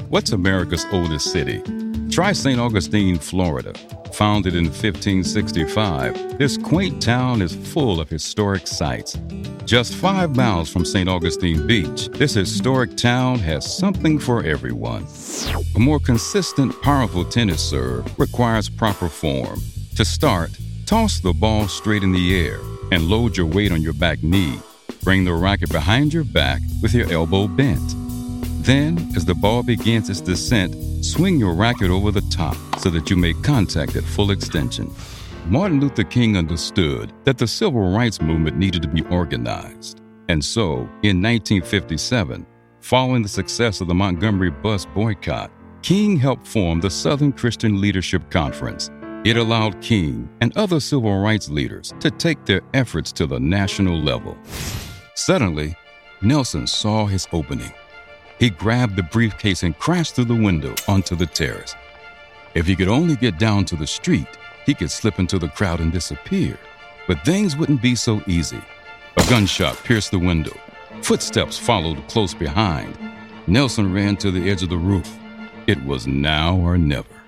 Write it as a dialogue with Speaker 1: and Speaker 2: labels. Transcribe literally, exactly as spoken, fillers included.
Speaker 1: What's America's oldest city? Try Saint Augustine, Florida. Founded in fifteen sixty-five, this quaint town is full of historic sites. Just five miles from Saint Augustine Beach, this historic town has something for everyone. A more consistent, powerful tennis serve requires proper form. To start, toss the ball straight in the air and load your weight on your back knee. Bring the racket behind your back with your elbow bent. Then, as the ball begins its descent, swing your racket over the top so that you make contact at full extension. Martin Luther King understood that the civil rights movement needed to be organized. And so, in nineteen fifty-seven, following the success of the Montgomery bus boycott, King helped form the Southern Christian Leadership Conference. It allowed King and other civil rights leaders to take their efforts to the national level. Suddenly, Nelson saw his opening. He grabbed the briefcase and crashed through the window onto the terrace. If he could only get down to the street, he could slip into the crowd and disappear. But things wouldn't be so easy. A gunshot pierced the window. Footsteps followed close behind. Nelson ran to the edge of the roof. It was now or never.